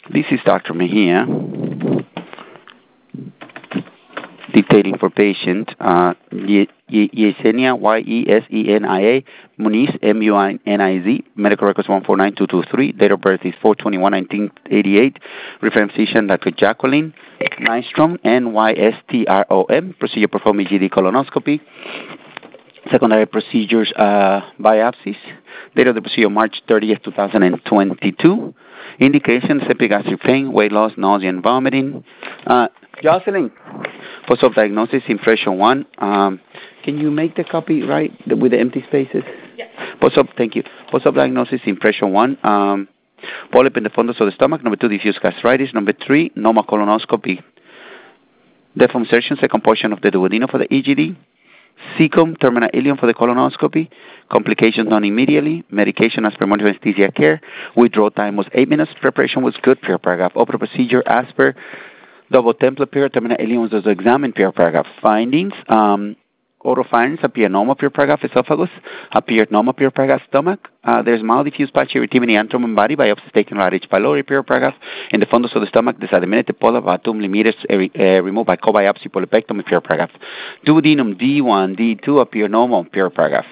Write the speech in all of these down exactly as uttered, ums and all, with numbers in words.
This is Doctor Mejia, dictating for patient uh, Ye- Ye- Yesenia, Y E S E N I A, Muniz, M U N I Z, medical records one four nine two two three, date of birth is four twenty-one nineteen eighty-eight, reference physician Doctor Jacqueline Nystrom, N Y S T R O M, procedure performed E G D colonoscopy, secondary procedures uh, biopsies, date of the procedure March thirtieth, twenty twenty-two, indications epigastric pain, weight loss, nausea and vomiting. Uh, Jocelyn, post-op diagnosis, impression one. Um, can you make the copy right with the empty spaces? Yes. Post-op, thank you. Post-op diagnosis, impression one. Um, polyp in the fundus of the stomach. Number two, diffuse gastritis. Number three, normal colonoscopy. Deform insertion, second portion of the duodenum for the E G D. Cecum, terminal ileum for the colonoscopy. Complications done immediately. Medication as per monitor anesthesia care. Withdrawal time was eight minutes. Preparation was good. Pure paragraph. Open procedure as per double template period. Terminal ileum was examined. Pure paragraph. Findings. Um, oral findings appear normal. Pure paragraph. Esophagus appeared normal. Pure paragraph. Stomach. Uh, there's mild diffuse patchy erythema in abdomen body. Biopsy taken right H. pylori. Pure paragraph. In the fundus of the stomach, disseminated polyp about two millimeters uh, removed by co-biopsy polypectomy. Pure paragraph. Duodenum D one, D two appear normal. Pure paragraph.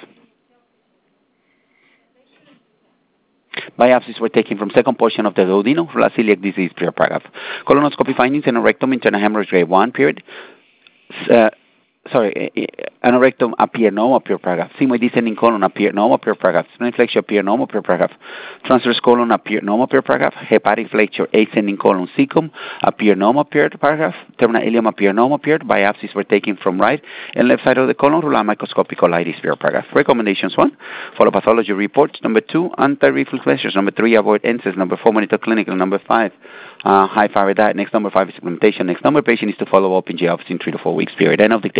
Biopsies were taken from second portion of the duodenum for celiac disease. Pure paragraph. Colonoscopy findings in rectum internal hemorrhage grade one. Period. Uh, sorry, anorectum appear normal. Pure paragraph. Sigmoid descending colon appear normal. Pure paragraph. Spleen flexure appear normal. Pure paragraph. Transverse colon appear normal. Pure paragraph. Hepatic flexure ascending colon cecum appear normal. Pure paragraph. Terminal ileum appear normal. Pure. Biopsies were taken from right and left side of the colon. Rule microscopic colitis. Pure paragraph. Recommendations: one, follow pathology reports. Number two, anti-reflux measures. Number three, avoid N SAIDs. Number four, monitor clinical. Number five, uh, high thyroid diet. Next number five is supplementation. Next number patient is to follow up in G office in three to four weeks period. End of the